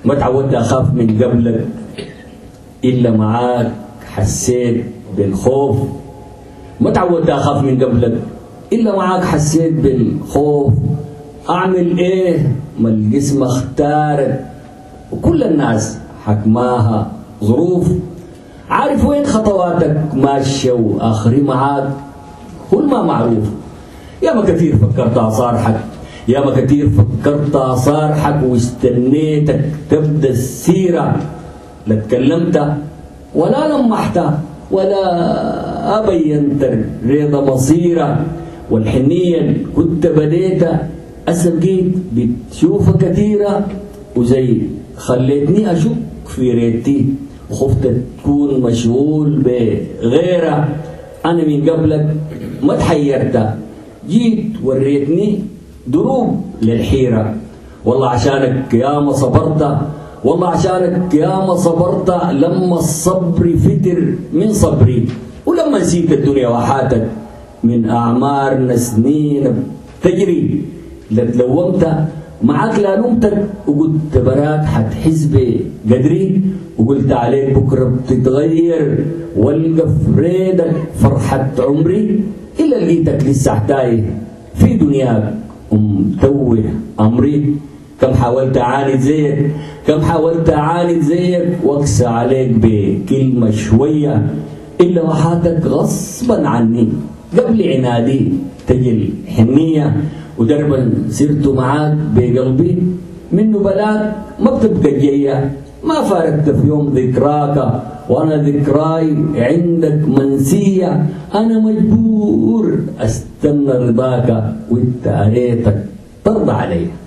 ما تعودت أخاف من قبلك إلا معاك حسيت بالخوف. ما تعودت أخاف من قبلك إلا معاك حسيت بالخوف. أعمل إيه؟ ما الجسم اختارك وكل الناس حكماها ظروف. عارف وين خطواتك ماشية وآخري معاك كل ما معروف. يا ما كثير فكرت أصارحك، يا ما كثير فكرت أصارحك واستنيتك تبدأ السيرة، لا تكلمت ولا لمحت ولا أبينت رضا مصيرة. والحنية كنت بديت أسبقيت بتشوفها كثيرة وزي خليتني أشك في ريتي وخفت تكون مشغول بغيرها. أنا من قبلك ما تحيرت، جيت وريتني دروب للحيرة. والله عشانك يا ما صبرت، والله عشانك يا ما صبرت لما الصبر فتر من صبري، ولما نسيت الدنيا وحاتك من أعمارنا سنين تجري. لتلومت معاك لا لومتك وقلت براك حتحس بقدري، وقلت عليك بكرة بتتغير والقى في ريدك فرحة عمري. إلا لقيتك لسه تايه في دنياك ومتوه أمري. كم حاولت أعاند زيك، كم حاولت أعاند زيك واقسى عليك بكلمة شوية، إلا وحاتك غصبا عني قبل عنادي تجي الحنية. ودربا سرت معاك بقلبي منه بلاك ما بتبقى جاية. ما فارقت في يوم ذكراك وأنا ذكراي عندك منسية. أنا مجبور أستنى رضاك وإنت أريتك ترضى علي.